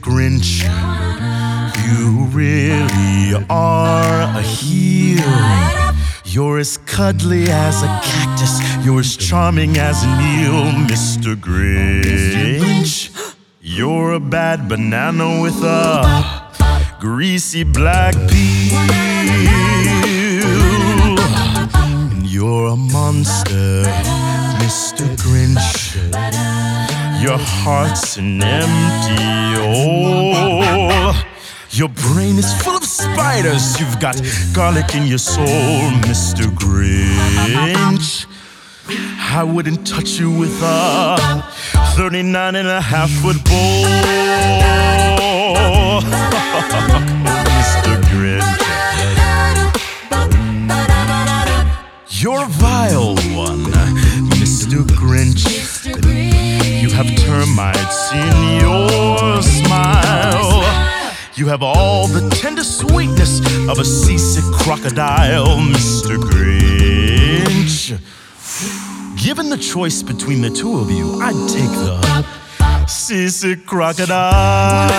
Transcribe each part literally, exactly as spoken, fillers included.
Grinch, you really are a heel. You're as cuddly as a cactus, you're as charming as an eel, Mister Grinch. You're a bad banana with a greasy black peel, and you're a monster, Mister Grinch. Your heart's an empty hole. Your brain is full of spiders. You've got garlic in your soul, Mister Grinch. I wouldn't touch you with a thirty-nine and a half foot bowl, Mister Grinch. You're a vile one, Mister Grinch. You have termites in your smile. You have all the tender sweetness of a seasick crocodile, Mister Grinch. Given the choice between the two of you, I'd take the seasick crocodile.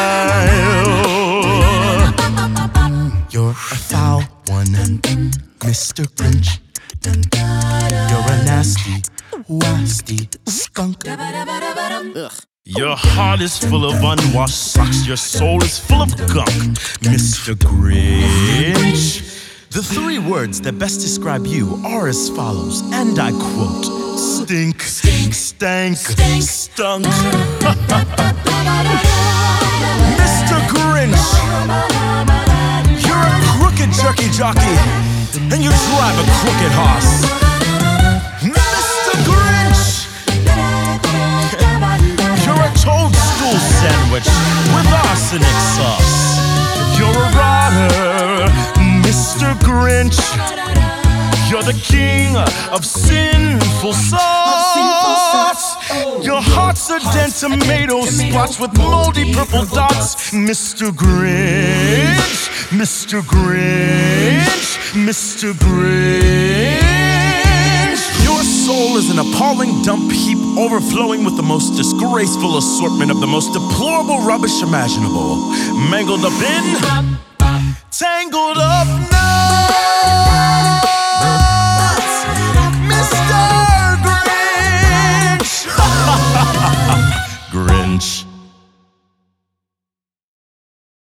You're a foul one, Mister Grinch. You're a nasty, wasty skunk. Ugh. Your heart is full of unwashed socks. Your soul is full of gunk, Mister Grinch. The three words that best describe you are as follows, and I quote: stink, stink, stank, stink, stunk. Mister Grinch, you're a crooked jerky jockey, and you drive a crooked horse. Mister Grinch, you're a toadstool sandwich with arsenic sauce. You're a rotter, Mister Grinch. You're the king of sinful sauce. Your heart's a dead tomato spots with moldy purple dots, Mister Grinch, Mister Grinch, Mister Grinch. Your soul is an appalling dump heap overflowing with the most disgraceful assortment of the most deplorable rubbish imaginable, mangled up in, tangled up nuts, Mister Grinch. Grinch.